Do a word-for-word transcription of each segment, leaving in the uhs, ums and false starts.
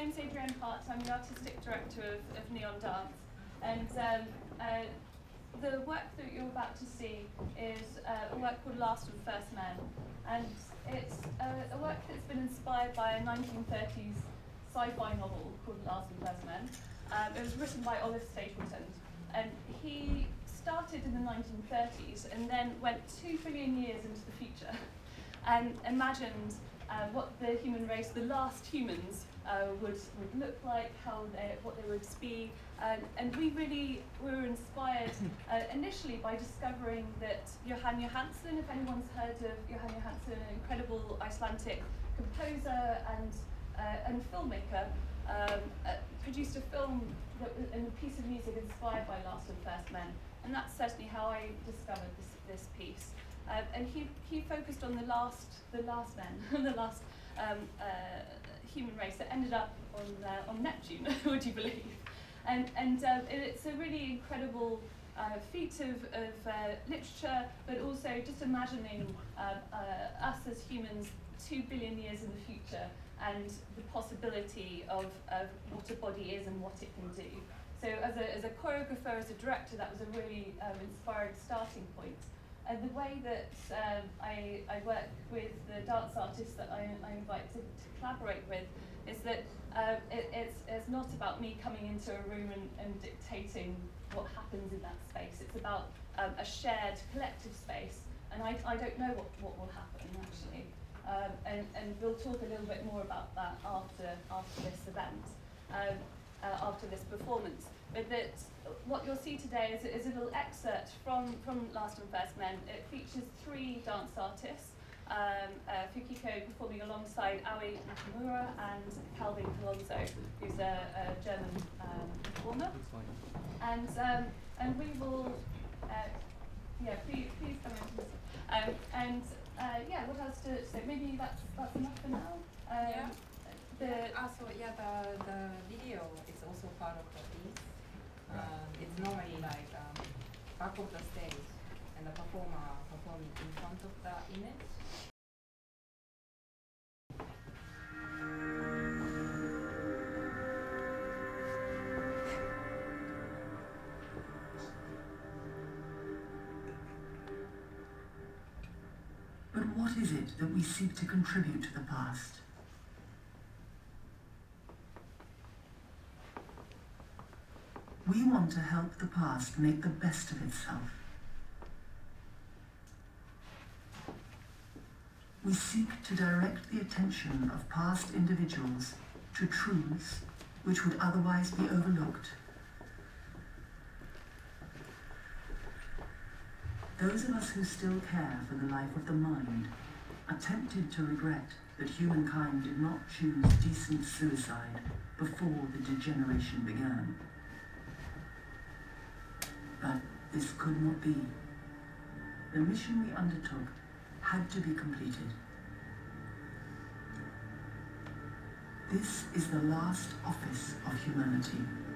name's Adrienne Hart. I'm the artistic director of, of Neon Dance. And um, uh, the work that you're about to see is uh, a work called Last and First Men. And it's uh, a work that's been inspired by a nineteen thirties sci-fi novel called Last and First Men. Um, it was written by Olive Stapleton. And he started in the nineteen thirties and then went two billion years into the future and imagined uh, what the human race, the last humans, uh, would, would look like, how they, what they would be. Uh, and we really were inspired uh, initially by discovering that Jóhann Jóhannsson, if anyone's heard of Jóhann Jóhannsson, an incredible Icelandic composer and, uh, and filmmaker, um, uh, produced a film that was, and a piece of music inspired by Last and First Men. And that's certainly how I discovered this, this piece. Uh, and he, he focused on the last, the last men, the last um, uh, human race that ended up on, uh, on Neptune, would you believe? And, and uh, it, it's a really incredible uh, feat of, of uh, literature, but also just imagining uh, uh, us as humans two billion years in the future and the possibility of, of what a body is and what it can do. So as a, as a choreographer, as a director, that was a really um, inspiring starting point. And the way that um, I, I work with the dance artists that I, I invite to, to collaborate with is that uh, it, it's, it's not about me coming into a room and, and dictating what happens in that space. It's about um, a shared collective space. And I, I don't know what, what will happen, actually. Um, and, and we'll talk a little bit more about that after, after this event, um, uh, after this performance. But that what you'll see today is, is a little excerpt from, from Last and First Men. It features three dance artists, um, uh, Fukiko performing alongside Aoi Nakamura and Calvin Colonzo, who's a, a German um, performer. And, um, and we will, uh, yeah, please, please come into this. Um, and uh, yeah, what else to say? Maybe that's, that's enough for now. Um, yeah. The, also, yeah, the, the video is also part of the piece. Um, it's normally like um, back of the stage and the performer performing in front of the image. But what is it that we seek to contribute to the past? We want to help the past make the best of itself. We seek to direct the attention of past individuals to truths which would otherwise be overlooked. Those of us who still care for the life of the mind are tempted to regret that humankind did not choose decent suicide before the degeneration began. But this could not be. The mission we undertook had to be completed. This is the last office of humanity.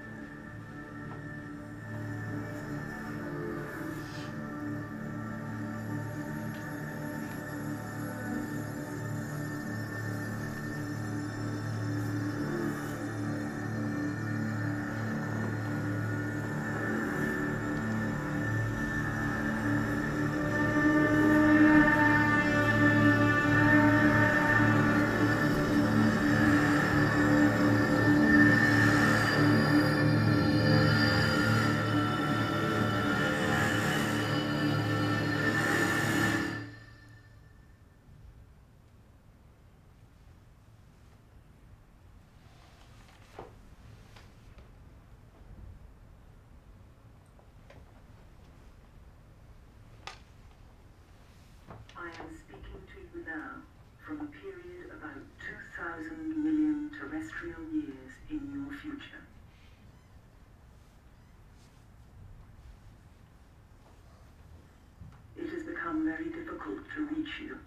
I am speaking to you now from a period about two thousand million terrestrial years in your future. It has become very difficult to reach you.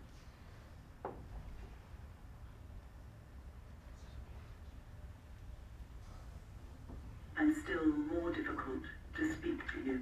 And still more difficult to speak to you.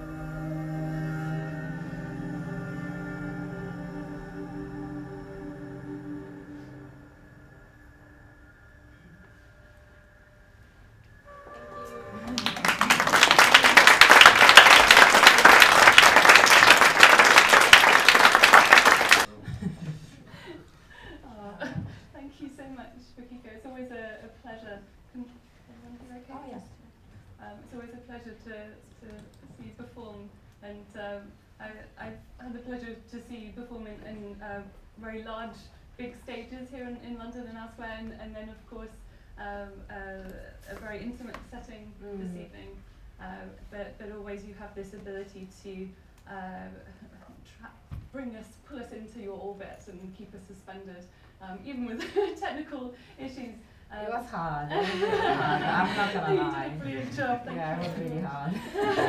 Oh, thank you so much, Rukiko. It's always a, a pleasure. Can everyone hear okay? Oh, yes. Um, it's always a pleasure to, to see you perform, and um, I, I've had the pleasure to see you perform in, in uh, very large, big stages here in, in London and elsewhere, and, and then of course um, uh, a very intimate setting Mm. this evening. Uh, but, but always you have this ability to uh, tra- bring us, pull us into your orbit and keep us suspended, um, even with technical issues. Um, It was hard. It was really hard. I'm not gonna you lie. did a brilliant job. Thank Yeah, it you was so really much. hard.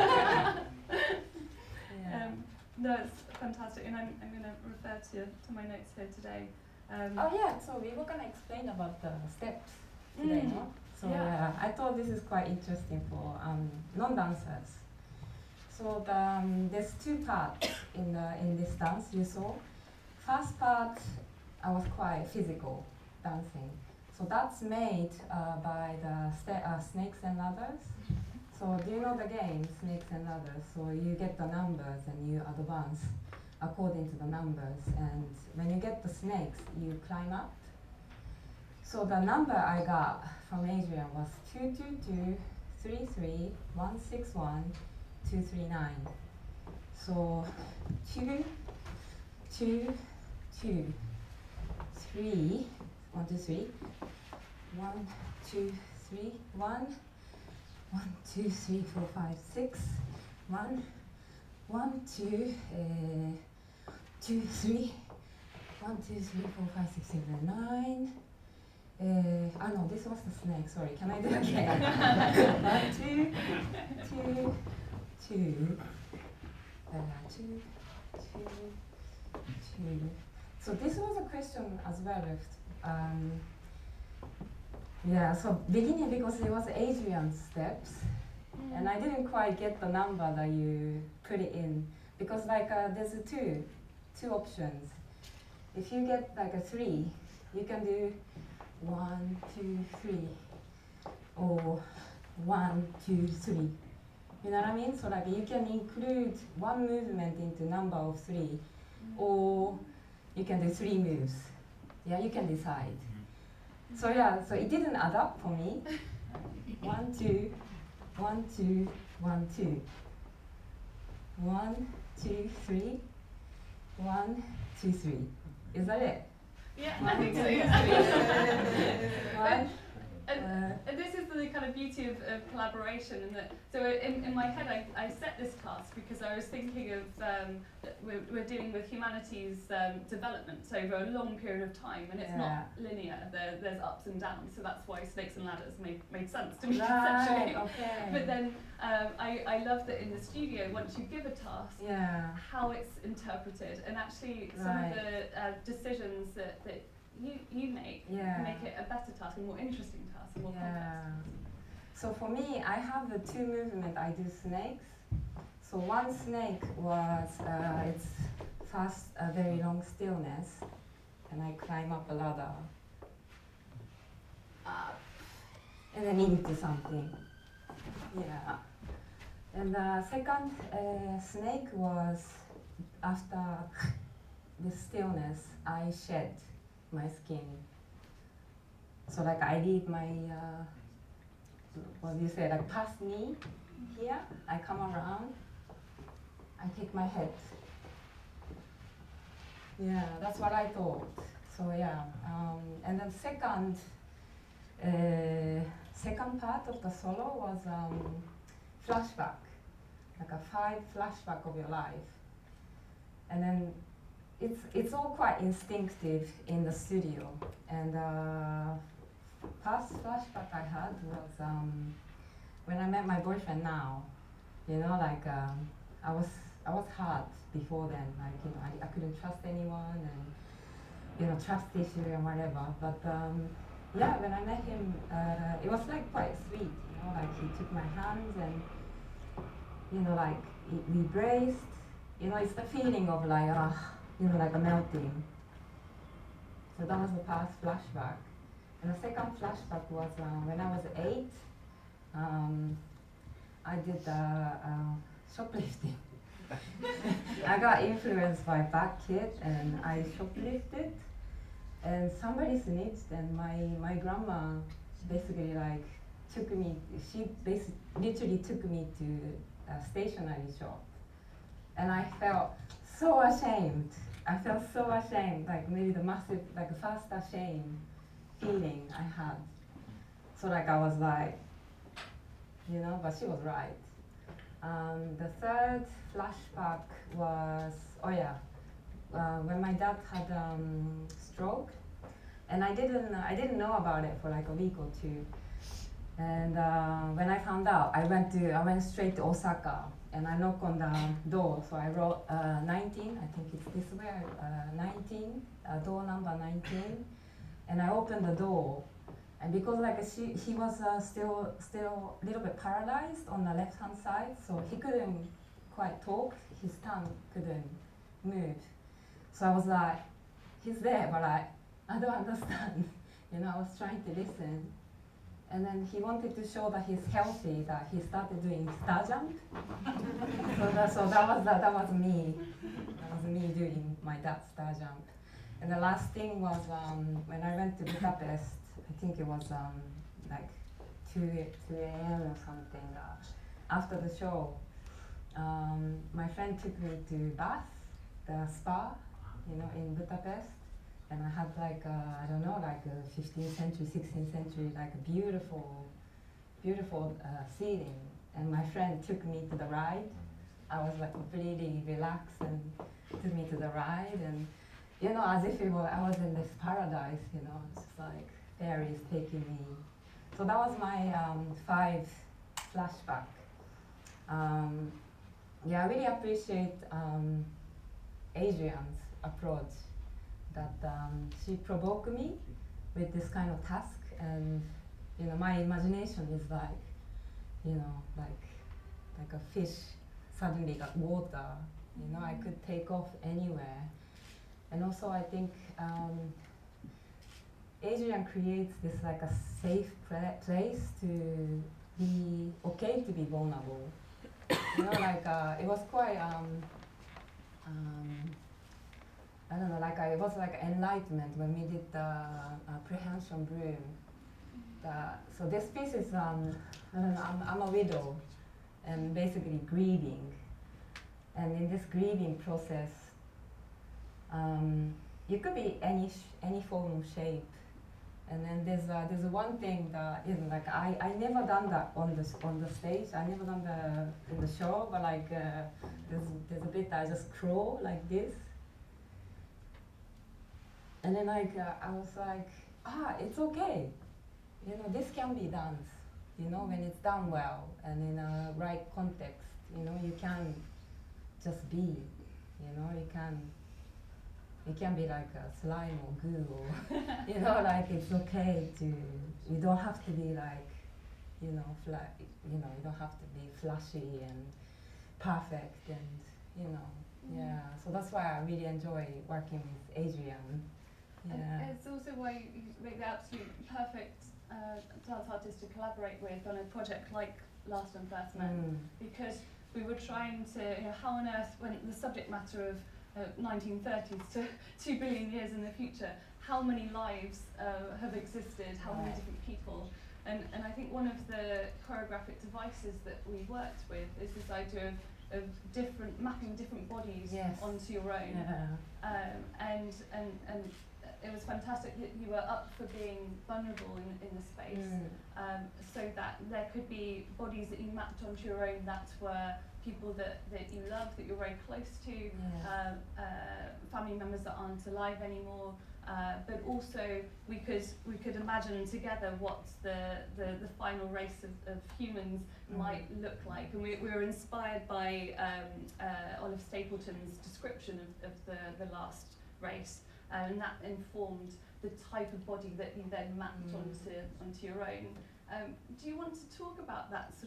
Yeah. Um, no, it's fantastic, and I'm, I'm going to refer to, to my notes here today. Um, Oh yeah, so we were gonna explain about the steps today, Mm. no? So Yeah. yeah, I thought this is quite interesting for um, non-dancers. So the, um, there's two parts in the in this dance you saw. First part, I was quite physical dancing. So that's made uh, by the sta- uh, Snakes and Ladders. So do you know the game Snakes and Ladders? So you get the numbers and you advance according to the numbers, and when you get the snakes, you climb up. So the number I got from Adrian was two two two, three three, one six one, two three nine. So two, two, two, three, one, two, three, one, two, three, one, one, two, three, four, five, six, one, one, two, uh, two, three, one, two, three, four, five, six, seven, nine. Uh, oh no, this was the snake. Sorry, can I do it again? One, two, two, two, uh, two, two, two. So this was a question as well. If, um, yeah. So beginning because it was Adrian's steps, mm. and I didn't quite get the number that you put it in because like uh, there's a two, two options. If you get like a three, you can do one, two, three, or one, two, three. You know what I mean? So like you can include one movement into number of three, or you can do three moves. Yeah, you can decide. So yeah, so it didn't add up for me. One, two, one, two, one, two. One, two, three, one, two, three. Is that it? Yeah, One, I think so. two, Yeah. One, And, uh, and this is the kind of beauty of, of collaboration, and that so in, in my head I, I set this task because I was thinking of um, that we're, we're dealing with humanities um, developments over a long period of time, and it's Yeah. not linear. There, there's ups and downs, so that's why Snakes and Ladders made, made sense to me right, conceptually. okay. But then um, I, I love that in the studio, once you give a task, Yeah. how it's interpreted, and actually some Right. of the uh, decisions that, that you, you make Yeah. make it a better task, a more interesting task, a more Yeah. So for me, I have the two movement. I do snakes. So one snake was uh, it's first a very long stillness, and I climb up a ladder, up, and then into something. Yeah. And the second uh, snake was after the stillness, I shed my skin. So like I leave my, uh, what do you say, like past me here, I come around, I take my head. Yeah, that's what I thought. So yeah, um, and then second, uh, second part of the solo was um, flashback, like a five flashback of your life. And then it's it's all quite instinctive in the studio. And uh, past flashback I had was um, when I met my boyfriend now. You know, like um, I was I was hard before then. Like you know, I, I couldn't trust anyone, and you know, trust issue and whatever. But um, yeah, when I met him, uh, it was like quite sweet. You know, like he took my hands and you know, like it, we braced. You know, it's the feeling of like, ah, you know, like a melting. So that was the past flashback. And the second flashback was uh, when I was eight. Um, I did uh, uh, shoplifting. I got influenced by Bad Kid and I shoplifted. And somebody snitched, and my, my grandma basically like took me, she basically literally took me to a stationery shop. And I felt so ashamed. I felt so ashamed, like maybe the massive, like first ashamed feeling I had. So like I was like, you know, but she was right. Um, the third flashback was, oh yeah, uh, when my dad had um, stroke, and I didn't, I didn't know about it for like a week or two. And uh, when I found out, I went to, I went straight to Osaka, and I knocked on the door. So I wrote uh, nineteen, I think it's this way, uh, nineteen, uh, door number nineteen, and I opened the door. And because like she, he was uh, still still a little bit paralyzed on the left hand side, so he couldn't quite talk. His tongue couldn't move. So I was like, he's there, but I, I don't understand. You know, I was trying to listen. And then he wanted to show that he's healthy, that he started doing star jump. so, that, so that was that, that was me. That was me doing my dad's star jump. And the last thing was um, when I went to Budapest. I think it was um, like two a m or something. Uh, after the show, um, my friend took me to Bath, the spa, you know, in Budapest. And I had like, uh, I don't know, like a fifteenth century, sixteenth century, like a beautiful, beautiful uh, ceiling. And my friend took me to the ride. I was like completely relaxed and took me to the ride. And, you know, as if it were, I was in this paradise, you know, it's just like, fairies taking me. So that was my um, five flashback. Um, yeah, I really appreciate um, Adrian's approach. That um, she provoked me with this kind of task, and you know, my imagination is like, you know, like like a fish suddenly got water. You know, I could take off anywhere, and also I think. Um, Adrian creates this like a safe place to be okay to be vulnerable. You know, like uh, it was quite um, um, I don't know, like I, it was like enlightenment when we did the uh, prehension broom. The, so this piece is um, I don't know, I'm, I'm a widow, and basically grieving, and in this grieving process, um, you could be any sh any form of shape. And then there's uh, there's one thing that is like I, I never done that on the on the stage. I never done the in the show, but like uh, there's there's a bit that I just crawl like this. And then like uh, I was like, ah, it's okay. You know, this can be done. You know, when it's done well and in a right context. You know, you can just be. You know, you can. It can be like a slime or goo, or, you know, like it's okay to, you don't have to be like, you know, fla you know, you don't have to be flashy and perfect and, you know, mm. yeah. So that's why I really enjoy working with Adrian. Yeah. And it's also why you make the absolute perfect uh, dance artist to collaborate with on a project like Last and First Men, mm. because we were trying to, you know, how on earth, when the subject matter of Uh, nineteen thirties to two billion years in the future, how many lives uh, have existed, how many different people, and and I think one of the choreographic devices that we worked with is this idea of, of different mapping different bodies yes. onto your own, yeah. um, and and and it was fantastic that you were up for being vulnerable in, in the space, mm. um, so that there could be bodies that you mapped onto your own that were people that, that you love, that you're very close to, yeah. uh, uh, family members that aren't alive anymore, uh, but also we could we could imagine together what the, the, the final race of, of humans mm. might look like. And we, we were inspired by um, uh, Olive Stapleton's description of, of the, the last race, uh, and that informed the type of body that you then mapped mm. onto, onto your own. Um, do you want to talk about that sort of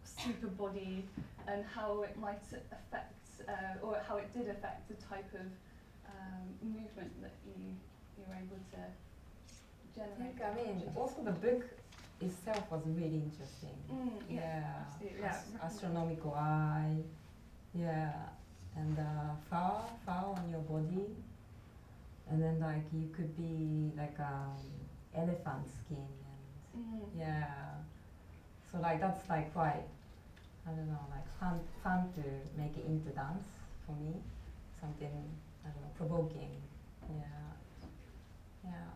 super body and how it might affect, uh, or how it did affect the type of um, movement that you you were able to I generate. think, I mean, also the book itself was really interesting. Mm, yeah, Yeah, absolutely, yeah, As- recommend. astronomical eye, yeah, and uh, fur, fur on your body, and then like you could be like um, elephant skin, and Mm. yeah, so like that's like quite, I don't know, like fun, fun to make it into dance for me, something, I don't know, provoking, yeah, yeah.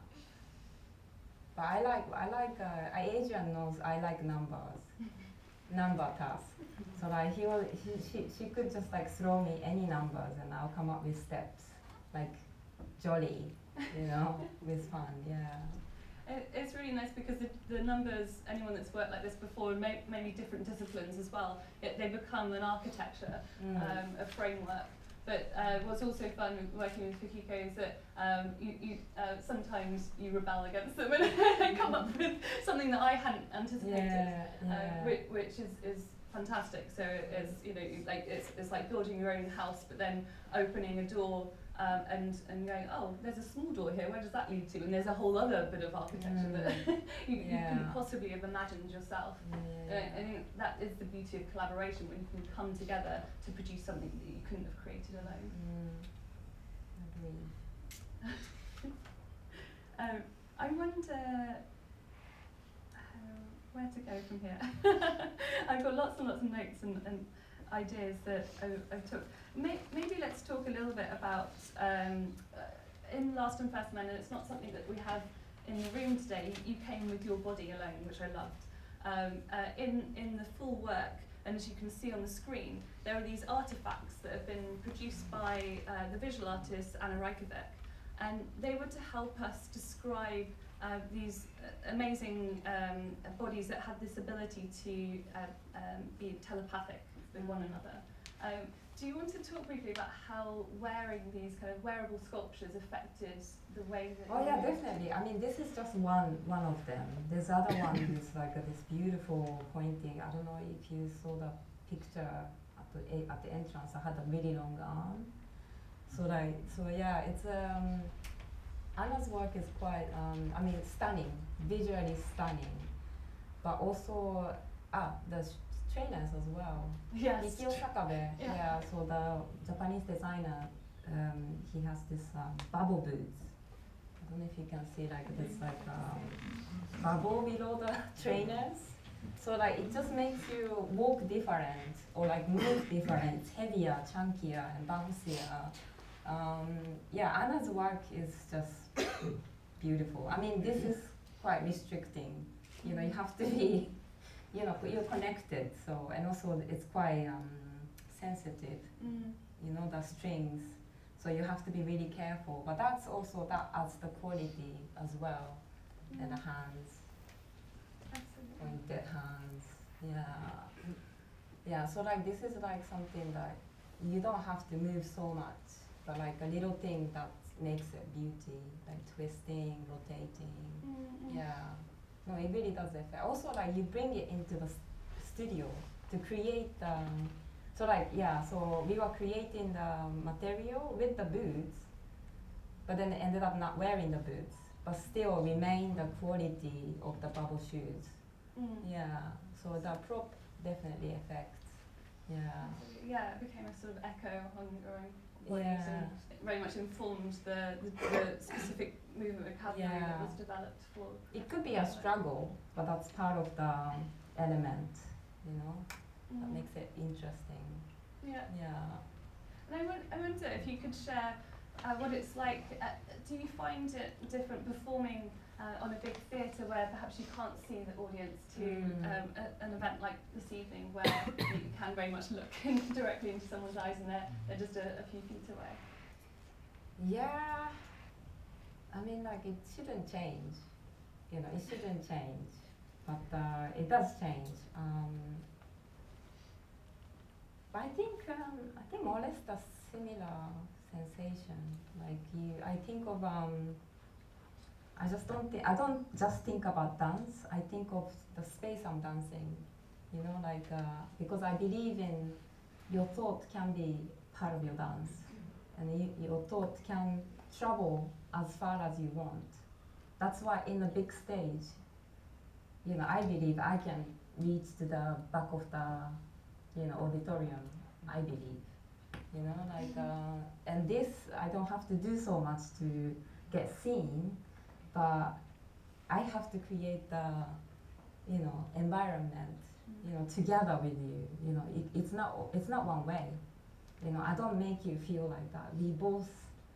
But I like, I like, uh, I Adrian knows I like numbers, number tasks. So like he will, he, she, she could just like throw me any numbers and I'll come up with steps, like jolly, you know, with fun, yeah. It, it's really nice because the, the numbers, anyone that's worked like this before, may, maybe different disciplines as well, it, they become an architecture, Mm. um, a framework. But uh, what's also fun with working with Fukiko is that um, you, you, uh, sometimes you rebel against them and come up with something that I hadn't anticipated, Yeah, uh, yeah. which, which is, is fantastic. So it's, you know, you- like it's, it's like building your own house, but then opening a door um, and, and going, oh, there's a small door here, where does that lead to? And there's a whole other bit of architecture that you, you Yeah. couldn't possibly have imagined yourself. Yeah, Uh, I think that is the beauty of collaboration, when you can come together to produce something that you couldn't have created alone. Mm. Agree. Um, I wonder uh, where to go from here. I've got lots and lots of notes and, and ideas that I, I took. May, maybe let's talk a little bit about, um, uh, in Last and First Men, and it's not something that we have in the room today, you came with your body alone, which I loved. Um, uh, in, in the full work, and as you can see on the screen, there are these artifacts that have been produced by uh, the visual artist Anna Reykjavik, and they were to help us describe uh, these uh, amazing um, bodies that had this ability to uh, um, be telepathic with one another. Um, do you want to talk briefly about how wearing these kind of wearable sculptures affected the way that Oh you yeah, moved? definitely. I mean, this is just one one of them. There's other one with like uh, this beautiful pointing. I don't know if you saw the picture at the a- at the entrance. I had a really long arm. So like, so yeah, it's um, Anna's work is quite um, I mean, stunning, visually stunning, but also ah the sh- trainers as well. Yes. Mikio Sakabe, Yeah. yeah. So the Japanese designer, um, he has this um, bubble boots. I don't know if you can see like this like um, bubble below the trainers. So like it just makes you walk different or like move different. It's heavier, chunkier, and bouncier. Um, yeah, Anna's work is just beautiful. I mean, this is quite restricting. You know, you have to be, you know, you're connected. So and also it's quite um, sensitive. Mm. You know, the strings. So you have to be really careful. But that's also, that adds the quality as well. And the hands, Absolutely. pointed hands. Yeah. Yeah, so like this is like something that you don't have to move so much, but like a little thing that makes it beauty, like twisting, rotating. Mm, mm. Yeah. No, it really does affect. Also, like you bring it into the s- studio to create um, so like yeah, so we were creating the material with the boots, but then ended up not wearing the boots, but still remain the quality of the bubble shoes. Mm. Yeah, so the prop definitely affects. Yeah. Absolutely. Yeah, it became a sort of echo on your own bodies Yeah. and it very much informed the, the, the specific movement vocabulary that Yeah. was developed for. It could be a struggle, but that's part of the element, you know, that Mm. makes it interesting. Yeah. Yeah. And I, won- I wonder if you could share uh, what it's like. Uh, do you find it different performing uh, on a big theatre where perhaps you can't see the audience to Mm. um, a, an event like this evening where you can very much look in directly into someone's eyes and they're, they're just a, a few feet away? Yeah. I mean, like it shouldn't change. You know, it shouldn't change, but uh, it does change. Um, but I think um, I think more or less the similar sensation. Like you, I think of um, I just don't think I don't just think about dance. I think of the space I'm dancing You know, like uh, because I believe in your thought can be part of your dance, and you, your thought can travel as far as you want. That's why in the big stage, you know, I believe I can reach to the back of the, you know, auditorium. I believe, you know, like, uh, and this I don't have to do so much to get seen, but I have to create the, you know, environment, you know, together with you. You know, it, it's not it's not one way. You know, I don't make you feel like that. We both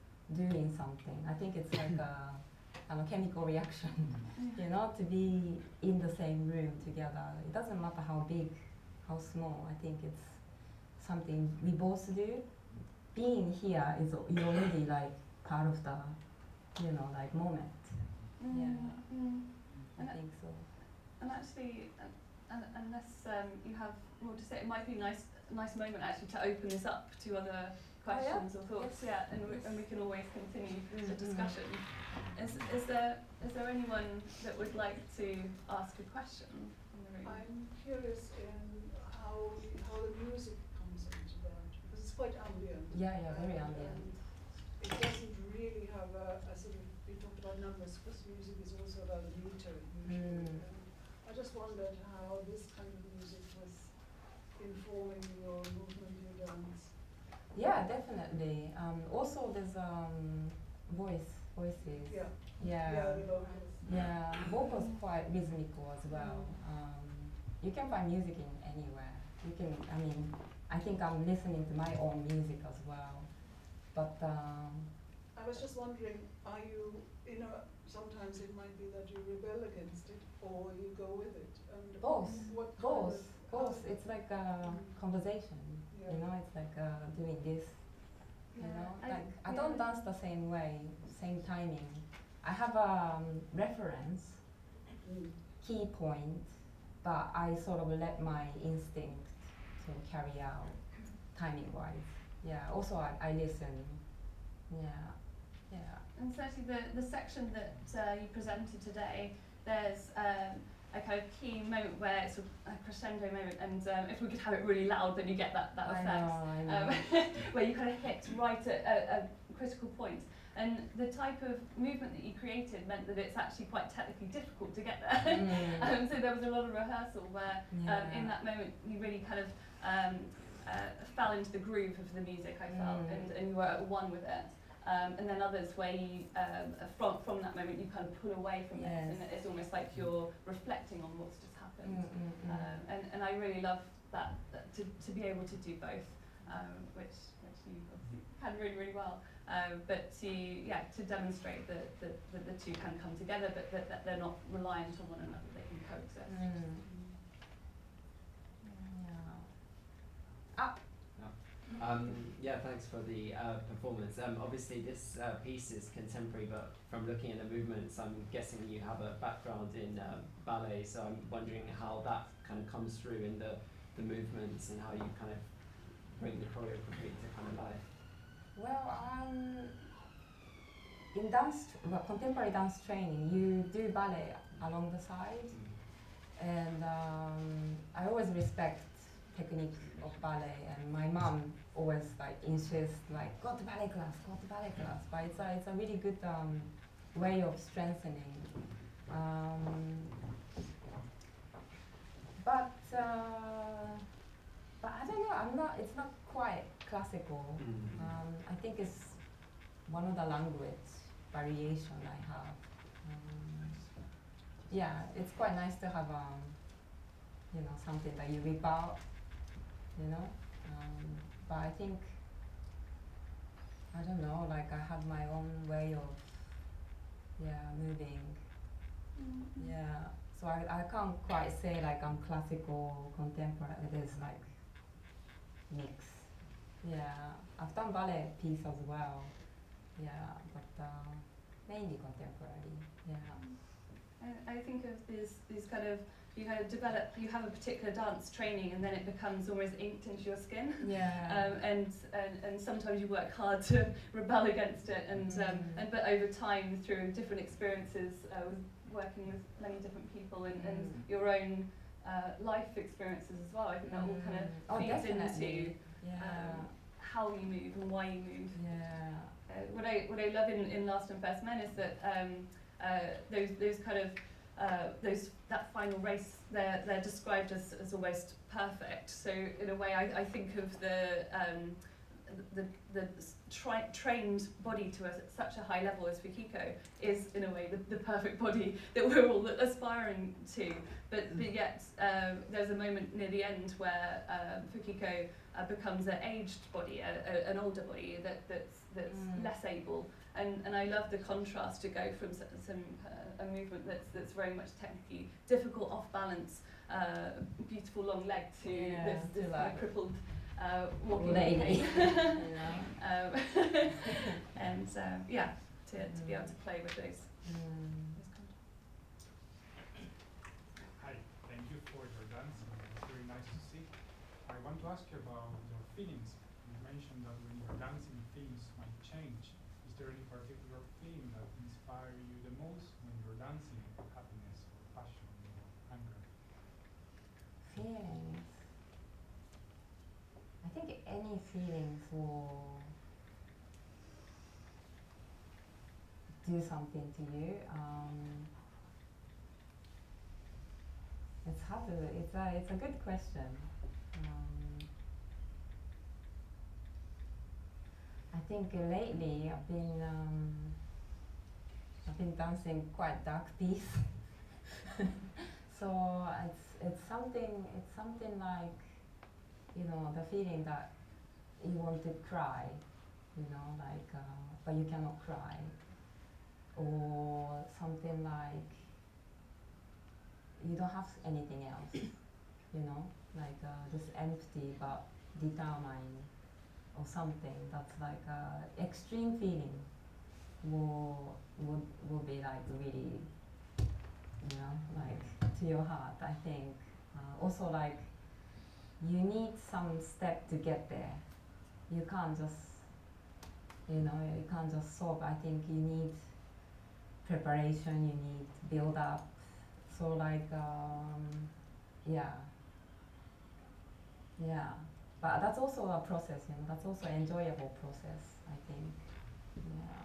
doing something. I think it's like a, a chemical reaction. You know, to be in the same room together. It doesn't matter how big, how small. I think it's something we both do. Being here is al- you're already like part of the, you know, like moment. Mm, Yeah. mm. I And think so. And actually, uh, un unless um, you have more to say, it might be a nice, nice moment actually to open this up to other questions or thoughts. Yes. Yeah, and we, and we can always continue the Mm, mm. discussion. Is is there is there anyone that would like to ask a question in the room? I'm curious in how how the music comes into that, because it's quite ambient. Yeah, yeah, very and- ambient. and it doesn't really have a, a sort of, we talked about numbers, because music is also about meter usually. Mm. And I just wondered how this kind of music was informing your movement, your dance. Yeah, definitely. Um, also, there's um, voice, voices. Yeah, Yeah. yeah, the vocals. Yeah, vocals quite rhythmical as well. Um, you can find music in anywhere. You can, I mean, I think I'm listening to my own music as well. But um, I was just wondering, are you, you know, sometimes it might be that you rebel against it, or you go with it, and both, what kind both, of, both. how- It's like a Mm. conversation. Yeah. You know, it's like uh, doing this. You Yeah, know, I- like I yeah. don't dance the same way, same timing. I have a um, reference, Mm. key point, but I sort of let my instinct sort of carry out timing wise. Yeah. Also, I, I listen. Yeah. Yeah. And certainly the, the section that uh, you presented today, there's um, a kind of key moment where it's a, a crescendo moment, and um, if we could have it really loud, then you get that, that I effect. know. I know. Um, where you kind of hit right at a, a critical point. And the type of movement that you created meant that it's actually quite technically difficult to get there. Mm. um, so there was a lot of rehearsal where um, Yeah. in that moment you really kind of um, uh, fell into the groove of the music, I felt, Mm. and, and you were at one with it. Um, and then others where you, um, from, from that moment, you kind of pull away from Yes. it, and it's almost like you're reflecting on what's just happened. Mm, mm, mm. Um, and, and I really love that, that to, to be able to do both, um, which, which you obviously had really, really well. Um, but to, yeah, to demonstrate that, that, that the two can come together, but that, that they're not reliant on one another, they can coexist. Mm. Yeah. Ah. Um, yeah, thanks for the uh, performance. Um, obviously, this uh, piece is contemporary, but from looking at the movements, I'm guessing you have a background in um, ballet, so I'm wondering how that kind of comes through in the, the movements and how you kind of bring the choreography to kind of life. Well, um, in dance, well, contemporary dance training, you do ballet along the side, and um, I always respect technique of ballet, and my mom always like insists like go to ballet class, go to ballet class. But it's a it's a really good um, way of strengthening. Um, but uh, but I don't know. I'm not. It's not quite classical. Mm. Um, I think it's one of the language variation I have. Um, yeah, it's quite nice to have um, you know, something that you rip out, you know. Um, but I think I don't know. Like I have my own way of yeah moving. Mm-hmm. Yeah. So I I can't quite say like I'm classical, contemporary. It is like mix. Yeah, I've done ballet piece as well. Yeah, but uh, mainly contemporary. Yeah. I, I think of these these kind of, you kind of develop, you have a particular dance training, and then it becomes almost inked into your skin. Yeah. Um, and, and and sometimes you work hard to rebel against it, and um, Mm. and but over time, through different experiences, uh, with working with many different people, and, and Mm. your own uh, life experiences as well. I think that all kind of Oh, feeds definitely. into Yeah. um, how you move and why you move. yeah. Uh, what I what I love in, in Last and First Men is that um, uh, those those kind of uh, those that final race they're they're described as, as almost perfect. So in a way, I, I think of the um, the the tri- trained body to a, such a high level as Fukiko is in a way the, the perfect body that we're all aspiring to. But but yet um, there's a moment near the end where um, Fukiko uh, becomes an aged body, a, a, an older body that that's that's Mm. less able. And and I love the contrast to go from s- some uh, a movement that's that's very much technically difficult, off balance, uh, beautiful long leg to Yeah, this to this kind like of crippled uh, walking lady. cane. You know? um, and um, yeah, to, to be able to play with those. Mm. those contrasts. Hi, thank you for your dancing. It's very nice to see. I want to ask you about your feelings. You mentioned that when you're dancing, feelings might change. Is there any particular feeling that inspires you the most when you're dancing? Happiness, or passion, or anger? Feelings. I think any feelings will do something to you. Um, it's hard to. It's a. It's a good question. Um, I think uh, lately I've been. Um, I've been dancing quite dark piece. So it's it's something. It's something like, you know, the feeling that you want to cry, you know, like, uh, but you cannot cry, or something like you don't have anything else, you know, like uh, just empty but determined, or something that's like uh, extreme feeling will would will be like really, you know, like to your heart. I think uh, also like you need some step to get there. You can't just, you know, you can't just solve. I think you need preparation, you need build up. So like, um, yeah, yeah. But that's also a process, you know, that's also an enjoyable process, I think. Yeah.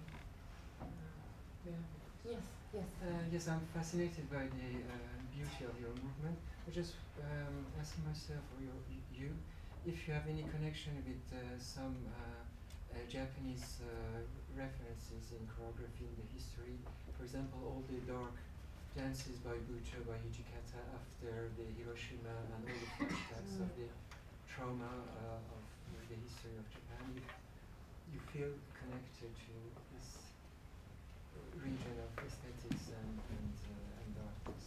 Yeah. Yes, yes. Uh, yes, I'm fascinated by the uh, beauty of your movement. I just um, ask myself, or your, y- you, if you have any connection with uh, some uh, uh, Japanese uh, references in choreography in the history. For example, all the dark dances by Bucho, by Hijikata after the Hiroshima, and all the flashbacks of the trauma uh, of the history of Japan. You, you feel connected to this region of aesthetics and and, uh, and arts.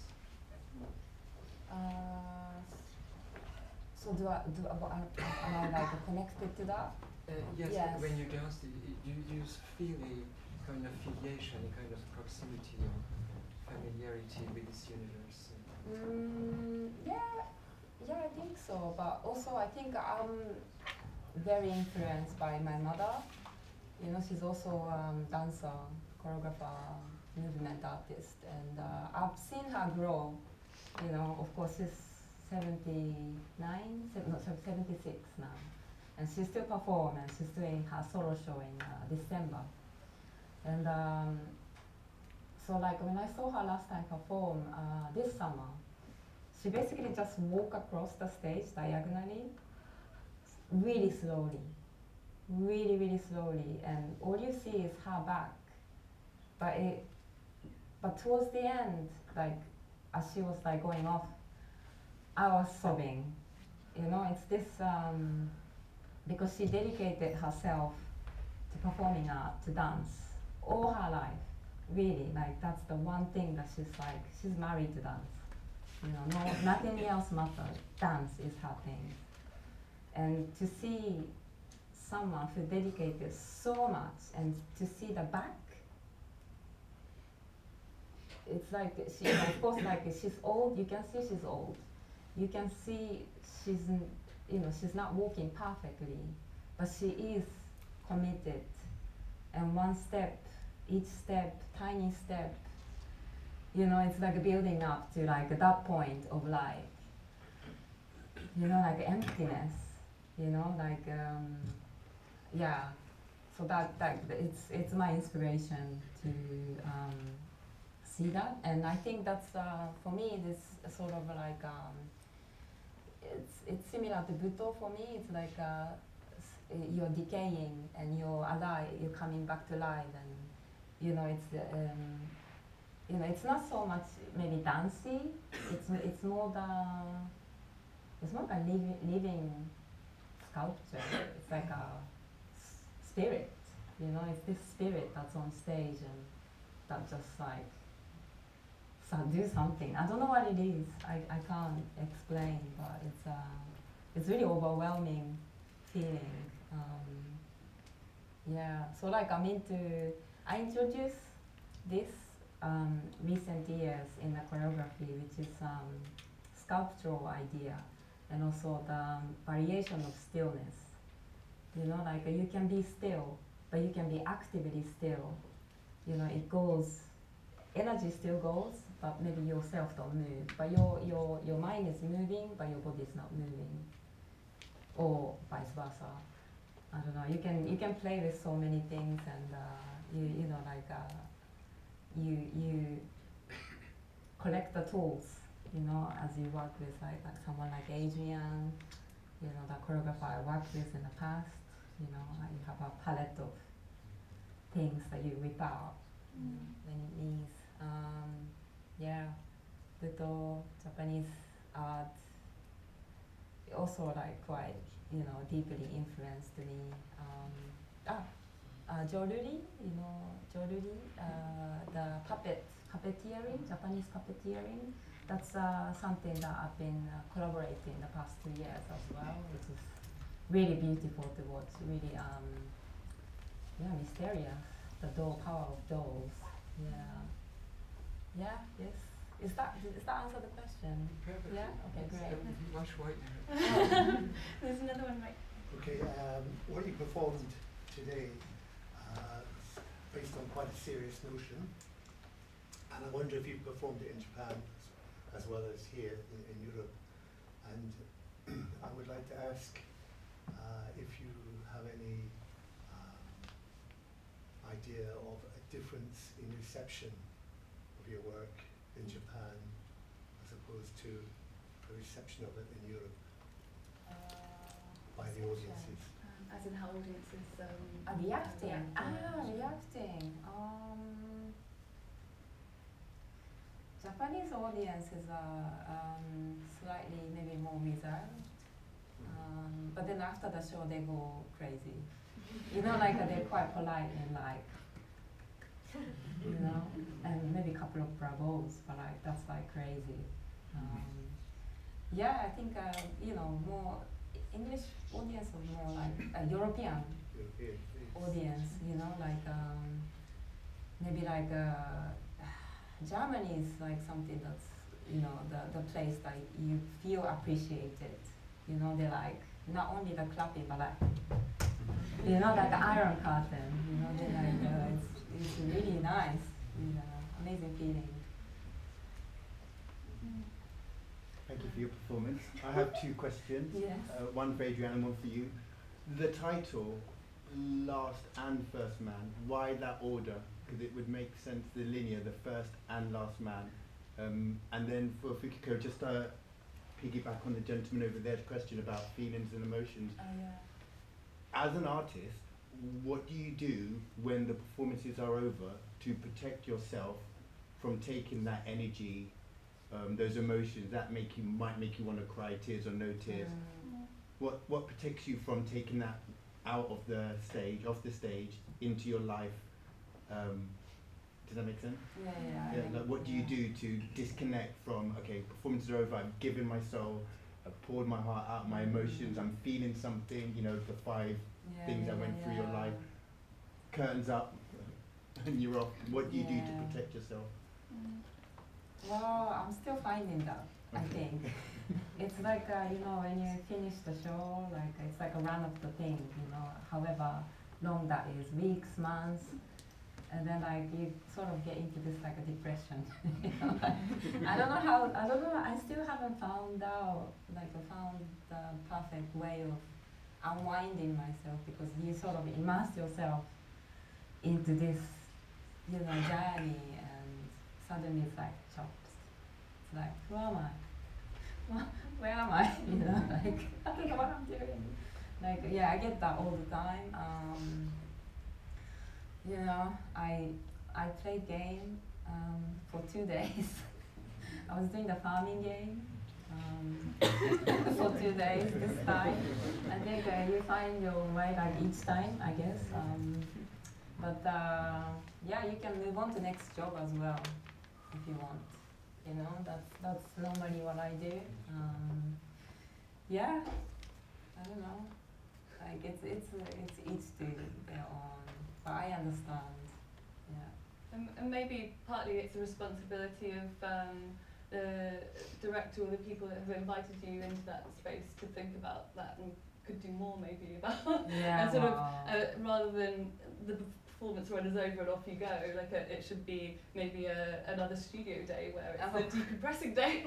Uh, so do I, do, am I, am I like connected to that? Uh, yes, Yes. when you dance, it, it, you you s- feel a kind of filiation, a kind of proximity and familiarity with this universe. Mm, yeah, yeah, I think so. But also, I think I'm very influenced by my mother. You know, she's also um, dancer, choreographer, movement artist, and uh, I've seen her grow. You know, of course, she's seventy-nine, se- no, sorry, seventy-six now, and she still performs, and she's doing her solo show in uh, December. And um, so, like when I saw her last time perform uh, this summer, she basically just walk across the stage diagonally, s- really slowly, really, really slowly, and all you see is her back. But it, but towards the end, like as she was like going off, I was sobbing. You know, it's this um, because she dedicated herself to performing art, to dance, all her life. Really, like that's the one thing that she's like. She's married to dance. You know, no, nothing else matters. Dance is her thing. And to see someone who dedicated so much, and to see the back, it's like she, you know, of course, like she's old. You can see she's old. You can see she's, n- you know, she's not walking perfectly, but she is committed. And one step, each step, tiny step, you know, it's like building up to like that point of like, you know, like emptiness, you know, like, um, yeah. So that, that it's, it's my inspiration to um, see that. And I think that's, uh, for me, this sort of like, um, it's, it's similar to Buddha for me. It's like uh, s- you're decaying and you're alive, you're coming back to life. And, you know, it's, um, you know, it's not so much maybe dancey. It's, it's more the, it's more like a living, living sculpture. It's like a s- spirit, you know, it's this spirit that's on stage and that just like so do something. I don't know what it is. I, I can't explain, but it's uh, it's really overwhelming feeling. Um, yeah. So like I'm into. I introduced this um, recent years in the choreography, which is um, sculptural idea, and also the um, variation of stillness. You know, like uh, you can be still, but you can be actively still. You know, it goes. Energy still goes, but maybe yourself don't move. But your your your mind is moving, but your body is not moving, or vice versa. I don't know. You can you can play with so many things, and uh, you you know like uh, you you collect the tools. You know, as you work with like, like someone like Adrian, you know, the choreographer I worked with in the past. You know, uh, you have a palette of things that you whip out mm. when it needs. Um, yeah, little Japanese art also like quite, you know, deeply influenced me. Um, ah, uh, Joruri, you know, Joruri, uh, the puppet, puppeteering, Japanese puppeteering. That's uh, something that I've been uh, collaborating the past two years as well, which is really beautiful to watch, really, um, yeah, mysterious. The doll, power of dolls, yeah. Yeah, yes. Is that, does that answer the question? Perfect. Yeah? Okay, It's, great. um, much wider. There's another one right. Okay, um, what you performed today uh, is based on quite a serious notion, and I wonder if you've performed it in Japan as, as well as here in, in Europe. And I would like to ask uh, if you have any um, idea of a difference in reception of your work in Japan as opposed to the reception of it in Europe Uh, by the audiences. Um, as in how audiences um, uh, reacting. react to it. Ah, reacting. Um, Japanese audiences are um, slightly maybe more reserved. Um, but then after the show they go crazy. You know, like uh, they're quite polite and like, you know, and maybe a couple of bravos, but like that's like crazy. Um, yeah, I think uh, you know, more English audience was more like a European European, yes. audience, you know, like um, maybe like uh, Germany is like something that's, you know, the, the place that you feel appreciated. You know, they like not only the clapping, but like, you know, like the Iron Curtain. You know, they like uh, it's it's really nice, you know, amazing feeling. Thank you for your performance. I have two questions. Yes. Uh, one for Adrian and one for you. The title, Last and First Man, why that order? Because it would make sense, the linear, the first and last man. Um, and then for Fukiko, just to piggyback on the gentleman over there's question about feelings and emotions. Oh, yeah. As an artist, what do you do when the performances are over to protect yourself from taking that energy, um, those emotions that make you might make you want to cry, tears or no tears? Mm. What what protects you from taking that out of the stage, off the stage, into your life? Um, does that make sense? Yeah, yeah. Yeah. Like, what do you do to disconnect from? Okay, performance is over. I've given my soul. I've poured my heart out, my emotions. I'm feeling something. You know, the five Yeah, things yeah, that went yeah, through your yeah. life. Curtains up, and you're off. What do you do Yeah. to protect yourself? Mm. Well, I'm still finding that, I Okay. think. It's like, uh, you know, when you finish the show, like it's like a run of the thing, you know, however long that is, weeks, months. and then like you sort of get into this like a depression. You know, like, I don't know how. I don't know. I still haven't found out like found the perfect way of unwinding myself, because you sort of immerse yourself into this, you know, journey, and suddenly it's like chopped. It's like, who am I? Where am I? You know, like I don't know what I'm doing. Like, yeah, I get that all the time. Um, you know, I I played game um, for two days. I was doing the farming game um, for two days this time. I think uh, you find your way like each time, I guess. Um, but uh, yeah, you can move on to next job as well if you want. You know, that's that's normally what I do. Um, yeah, I don't know. Like it's it's uh, it's each to their own, but I understand. Yeah. And, and maybe partly it's a responsibility of um, the director or the people that have invited you into that space to think about that and could do more maybe about Yeah. and sort of wow. uh, rather than the performance run is over and off you go, like a, it should be maybe a, another studio day where it's Oh. the decompressing day.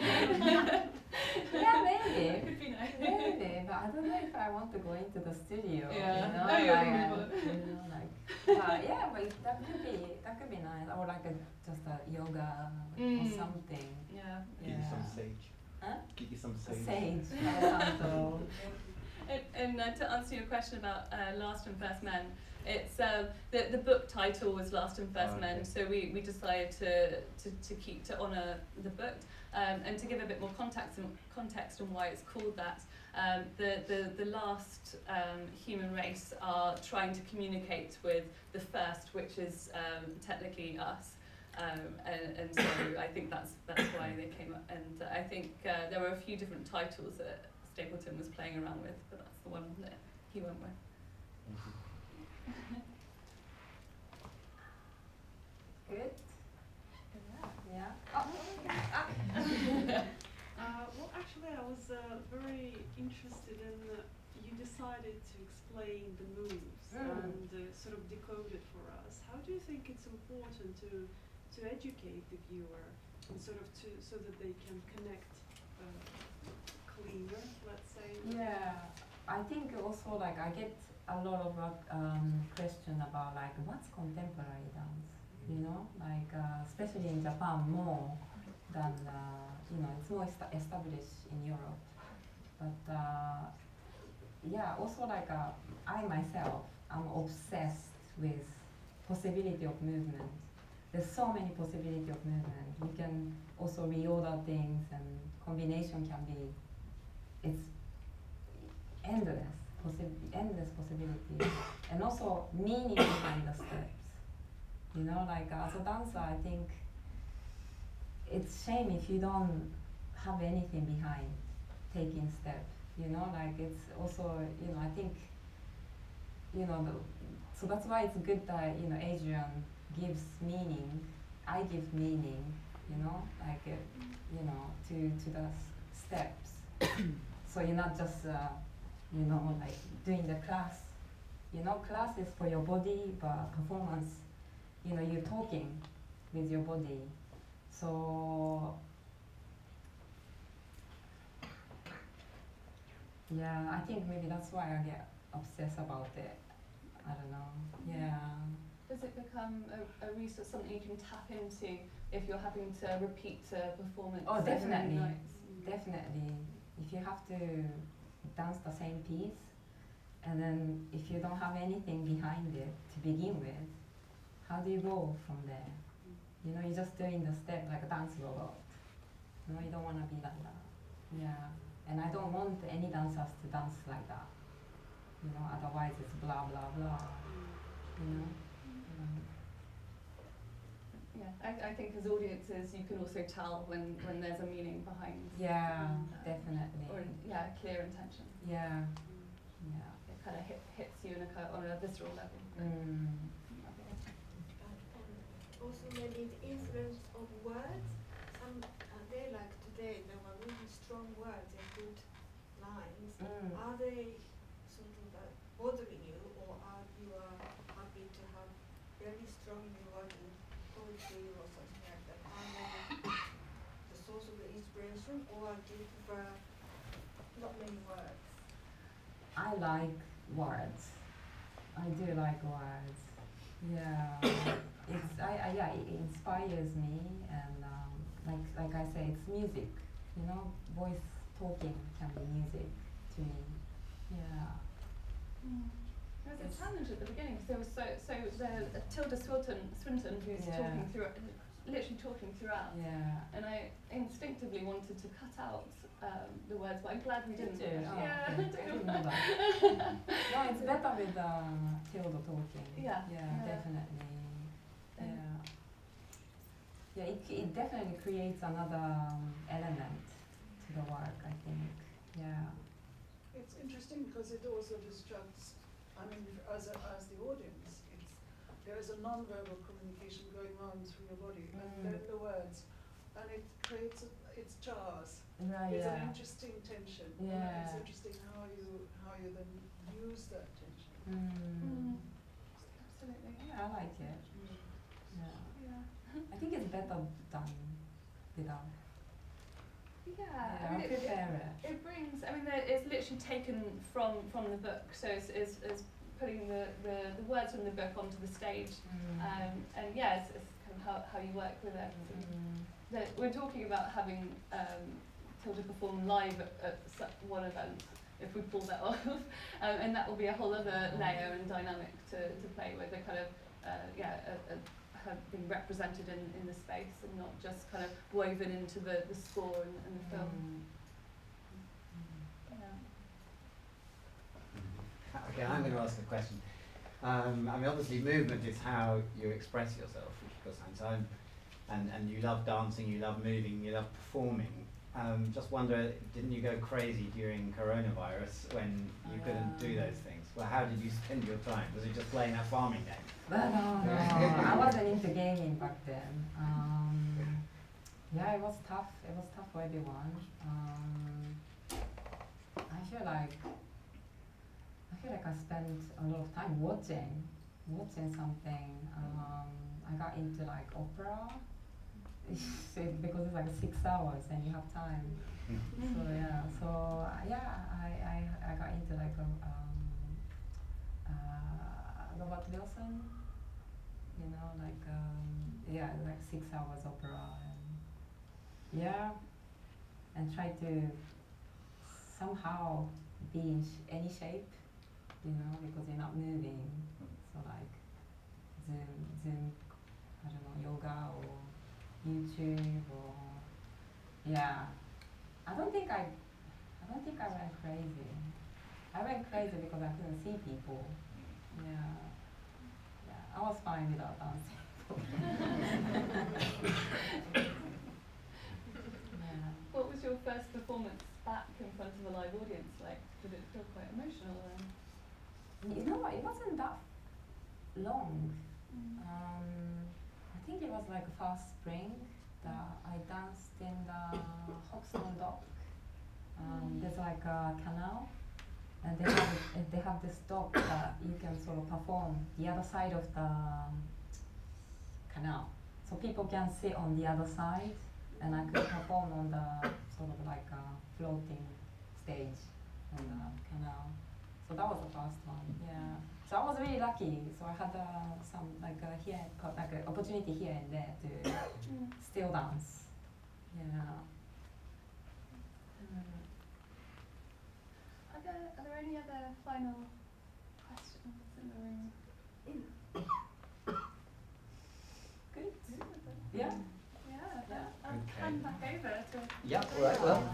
Yeah, maybe. That could be nice. Maybe, but I don't know if I want to go into the studio. Yeah. You know, No, you're like, right, uh, but- you know, like, but yeah, but that could be that could be nice, or like a just a yoga or Mm. something. Yeah. Get you some sage. Huh? Get you some sage. Sage, Palo Santo. And, and uh, to answer your question about uh, Last and First Men, it's um, the the book title was Last and First Oh, Men, okay. so we, we decided to, to, to keep to honour the book um, and to give a bit more context and context on why it's called that. Um, the, the the last um, human race are trying to communicate with the first, which is um, technically us. Um, and, and so I think that's that's why they came up. And uh, I think uh, there were a few different titles that Stapleton was playing around with, but that's the one that he went with. Good. Yeah. Yeah. Oh. Uh, well, actually, I was uh, very interested in uh, you decided to explain the moves Mm. and uh, sort of decode it for us. How do you think it's important to to educate the viewer and sort of to so that they can connect uh, cleaner, let's say? Yeah, I think also like I get a lot of uh, um, question about like what's contemporary dance, you know, like uh, especially in Japan more than uh, you know, it's more est- established in Europe, but uh, yeah, also like uh, I myself am obsessed with possibility of movement. There's so many possibility of movement. You can also reorder things, and combination can be, it's endless, possi- endless possibilities, and also meaning behind the steps. You know, like uh, as a dancer, I think it's shame if you don't have anything behind taking step. You know, like it's also, you know, I think, you know, the, so that's why it's good that, you know, Adrian gives meaning, I give meaning, you know, like, uh, you know, to, to the s- steps. So you're not just, uh, you know, like doing the class. You know, class is for your body, but performance, you know, you're talking with your body. So, yeah, I think maybe that's why I get obsessed about it. I don't know. Yeah. Does it become a, a resource, something you can tap into if you're having to repeat a performance? Oh, so many definitely. nights? Definitely. If you have to dance the same piece, and then if you don't have anything behind it to begin with, how do you go from there? You know, you're just doing the step like a dance robot. No, you don't want to be like that. Yeah. And I don't want any dancers to dance like that. You know, otherwise it's blah blah blah. You know. Um, Yeah, I, I think as audiences you can also tell when, when there's a meaning behind. yeah, um, definitely. Or yeah, clear intention. Yeah. Yeah. It kind of hit, hits you in a, ki- on a visceral level. Mm. Also maybe the influence of words. Some uh, they like today there were really strong words and good lines. Mm. Are they sort of uh, bothering you, or are you uh, happy to have very strong strongly word in poetry or something like that? Are they the source of the inspiration, or do you prefer not many words? I like words. I do like words. Yeah, it's I, I yeah it inspires me, and um, like like I say, it's music. You know, voice talking can be music to me. Yeah. Mm. There was a It's- challenge at the beginning because there was so so the uh, Tilda Swinton Swinton who's Yeah. talking through literally talking throughout, Yeah. and I instinctively wanted to cut out um, the words, but I'm glad we Did didn't. you? Oh, Yeah. okay. I didn't know that. No, it's better with uh, Tilda talking. Yeah, Yeah, yeah. definitely. Um, Yeah. Yeah, it, it definitely creates another um, element to the work, I think. Yeah. It's interesting because it also distracts, I mean, if- as, a, as the audience, it's, there is a non-verbal communication going on through your body, and Mm. then the words, and it creates, a, it's jars. Right, It's yeah. an interesting tension. And Yeah. it's interesting how you, how you then use that tension. Mm. Absolutely. Yeah, I like it. Yeah. Yeah. I think it's better done without. Yeah, Yeah, I mean, I it, prefer it, it. it brings, I mean, the, it's literally taken from, from the book, so it's, it's, it's putting the, the, the words from the book onto the stage, Mm. um, and yeah, it's, it's kind of how, how you work with it. And Mm. the, we're talking about having um, Tilda perform live at, at s- one event, if we pull that off, um, and that will be a whole other layer and dynamic to, to play with, a kind of, uh, yeah, a, a, her being represented in, in the space and not just kind of woven into the, the score and, and the film. Mm. Yeah. Okay, I'm going to ask a question. Um, I mean, obviously, movement is how you express yourself, which goes hand in hand. And and you love dancing, you love moving, you love performing. Um, just wonder, didn't you go crazy during coronavirus when you couldn't do those things? Well, how did you spend your time? Was it just playing that farming game? Well, no, no, I wasn't into gaming back then. Um, yeah, it was tough. It was tough for everyone. Um, I feel like I feel like I spent a lot of time watching, watching something. Um, I got into like opera because it's like six hours and you have time. So yeah, so uh, yeah, I, I, I got into like a, um, uh, Robert Wilson, you know, like um, yeah, like six hours opera, and yeah, and try to somehow be in sh- any shape, you know, because you're not moving. So like Zoom, Zoom, I don't know, yoga or YouTube or yeah. I don't think I, I don't think I went crazy. I went crazy because I couldn't see people. Yeah, yeah. I was fine without dancing. Yeah. What was your first performance back in front of a live audience like? Did it feel quite emotional then? You know what? It wasn't that long. Mm. Um, I think it was like first spring that I danced in the Hoxton Dock. Um, there's like a canal, and they have and they have this dock that you can sort of perform the other side of the um, canal, so people can sit on the other side, and I could perform on the sort of like a floating stage on the canal. So that was the first one, yeah. So I was really lucky. So I had uh, some like uh, here, co- like an opportunity here and there to Mm. still dance, yeah. Mm. Are there, are there any other final questions in the room? Good. Yeah. Yeah. Yeah. I'll Okay. hand back over to. Yeah, all right, well,